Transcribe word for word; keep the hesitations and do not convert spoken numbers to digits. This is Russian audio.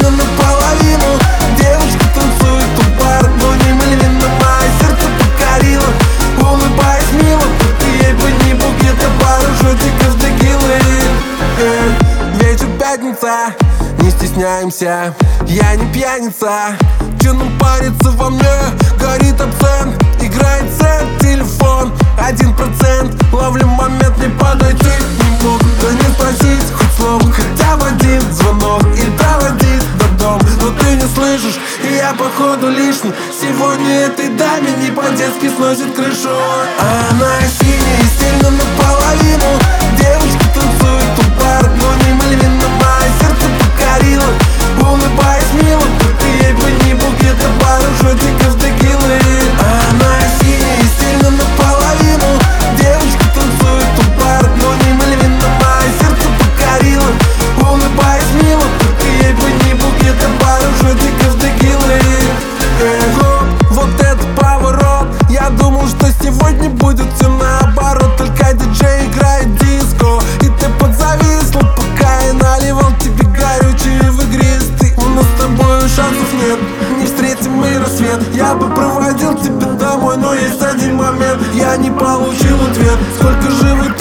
стильно наполовину. Девочка танцует у пар, но не мгновенно мое сердце покорило. Улыбаясь мило, ты ей подни букет, а пару шотиков текилы. э, Вечер пятница, не стесняемся, я не пьяница. Че нам париться во мне, горит абсент, играет сет, телефон, один процент. Ловлю момент, не подойти не могу, да не спросить хоть слово, хотя бы один звонок или проводить до дома. Но ты не слышишь, и я походу лишний. Сегодня этой даме не по-детски сносит крышу. Она синяя и стильно наполовину. Девочка танцует у пар, но не мгновенно мое сердце покорило. Улыбаясь мило, ты ей подни букет, а пару шотиков текилы. Она синяя и стильно наполовину. Девочка танцует у пар, но не мгновенно мое сердце покорило. Улыбаясь мило, ты ей подни букет, а пару шотиков текилы. Эх, вот это поворот. Я думал, что сегодня будет все наоборот. Только диджей играет диско, и ты подзависла, пока я наливал тебе горючее в игристый. У нас с тобой шансов нет, не встретим мы рассвет. Я бы проводил тебя домой, но есть один момент, я не получил ответ. Сколько живут